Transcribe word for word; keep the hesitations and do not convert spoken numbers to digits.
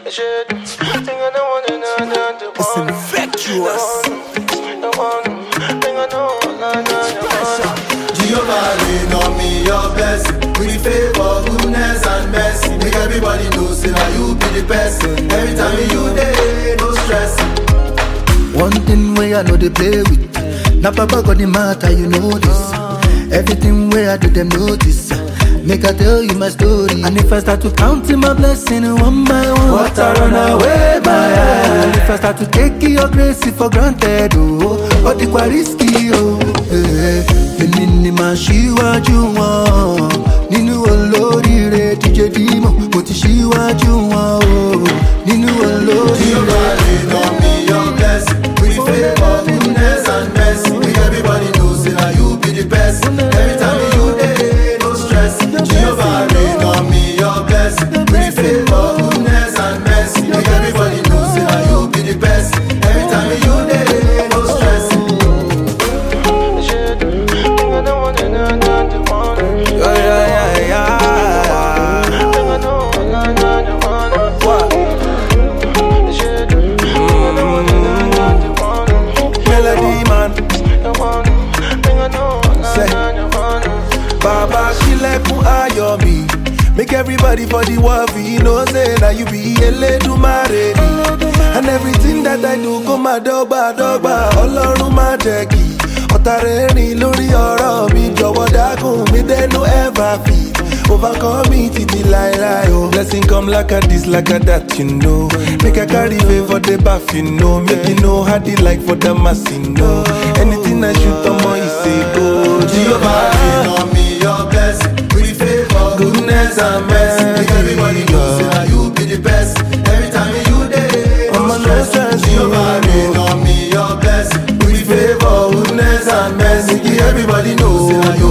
It's infectious. Jehovah rain on me your blessing. With the favor, goodness and mercy. Make everybody know say that you be the best. Every time you dey, no stress. One thing where I know they play with. Now Papa got the matter, you know this. Everything where I do them notice. Make I tell you my story. And if I start to count in my blessing one by one, what I run away by. And if I start to take your grace for granted, oh, but it's quite risky, oh. Èmi ni màá ṣíwájú wọn. Nínú olóríire D J Dimo, mo ti ṣíwájú wọn, oh. Nínú olóríire. Jehovah rain on me your blessing. With the favor, goodness and mercy. Make everybody know say that you be the best. Every time you dey, no stress. Jehovah rain on me your blessing. With the favor, goodness and mercy. Make everybody know say that you be the best. Every time you dey, no stress. Yeah, yeah, yeah, yeah. What? Melody man. Say, Baba Shilekun Ayomi. Make everybody for the world feel know say that you be Eledumare. And everything that I do go my dogba dogba. Ọlọ́run má jẹ́ kí ọ̀tá rẹ̀ rìn lórí ọ̀rọ̀ mi. Jọ̀wọ́ dákun mi dé no ever fit overcome me títí láéláé o. Blessing come like a this like a that you know. Make I carry favor the baff you know. Make you know how the like for the mass you know. Anything I shoot on my say go. Jehovah rain on me your blessing. With the favor, goodness and mercy. Make everybody know say that you be the best. Every time you dey, no stress. Jehovah rain on me your blessing. With the favor, goodness and mercy. Make everybody know say that you